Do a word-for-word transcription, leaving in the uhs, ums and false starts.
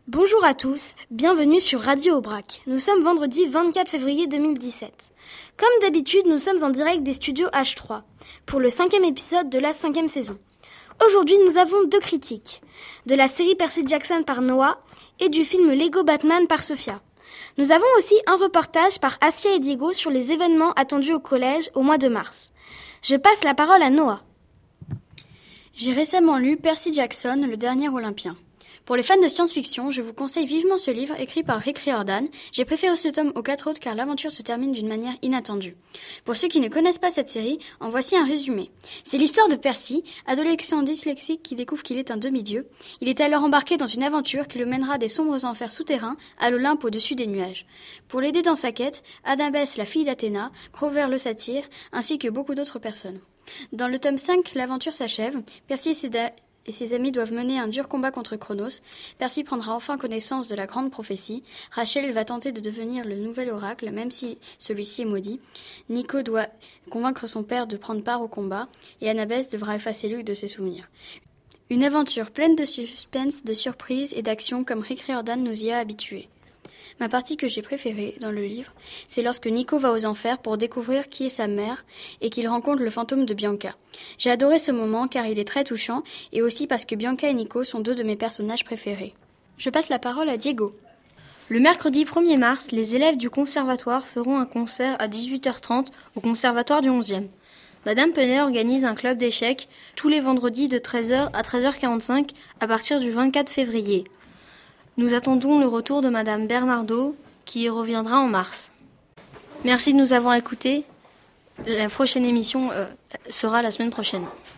Bonjour à tous, bienvenue sur Radio Aubrac. Nous sommes vendredi vingt-quatre février deux mille dix-sept. Comme d'habitude, nous sommes en direct des studios H trois pour le cinquième épisode de la cinquième saison. Aujourd'hui, nous avons deux critiques, de la série Percy Jackson par Noah et du film Lego Batman par Sophia. Nous avons aussi un reportage par Assia et Diego sur les événements attendus au collège au mois de mars. Je passe la parole à Noah. J'ai récemment lu Percy Jackson, le dernier Olympien. Pour les fans de science-fiction, je vous conseille vivement ce livre écrit par Rick Riordan. J'ai préféré ce tome aux quatre autres car l'aventure se termine d'une manière inattendue. Pour ceux qui ne connaissent pas cette série, en voici un résumé. C'est l'histoire de Percy, adolescent dyslexique qui découvre qu'il est un demi-dieu. Il est alors embarqué dans une aventure qui le mènera des sombres enfers souterrains à l'Olympe au-dessus des nuages. Pour l'aider dans sa quête, Adabès, la fille d'Athéna, Crover le satyre, ainsi que beaucoup d'autres personnes. Dans le tome cinq, l'aventure s'achève. Percy et ses da- et ses amis doivent mener un dur combat contre Chronos. Percy prendra enfin connaissance de la grande prophétie. Rachel va tenter de devenir le nouvel oracle, même si celui-ci est maudit. Nico doit convaincre son père de prendre part au combat, et Annabeth devra effacer Luke de ses souvenirs. Une aventure pleine de suspense, de surprises et d'action comme Rick Riordan nous y a habitués. Ma partie que j'ai préférée dans le livre, c'est lorsque Nico va aux enfers pour découvrir qui est sa mère et qu'il rencontre le fantôme de Bianca. J'ai adoré ce moment car il est très touchant et aussi parce que Bianca et Nico sont deux de mes personnages préférés. Je passe la parole à Diego. Le mercredi premier mars, les élèves du conservatoire feront un concert à dix-huit heures trente au conservatoire du onzième. Madame Penet organise un club d'échecs tous les vendredis de treize heures à treize heures quarante-cinq à partir du vingt-quatre février. Nous attendons le retour de Madame Bernardo, qui y reviendra en mars. Merci de nous avoir écoutés. La prochaine émission euh, sera la semaine prochaine.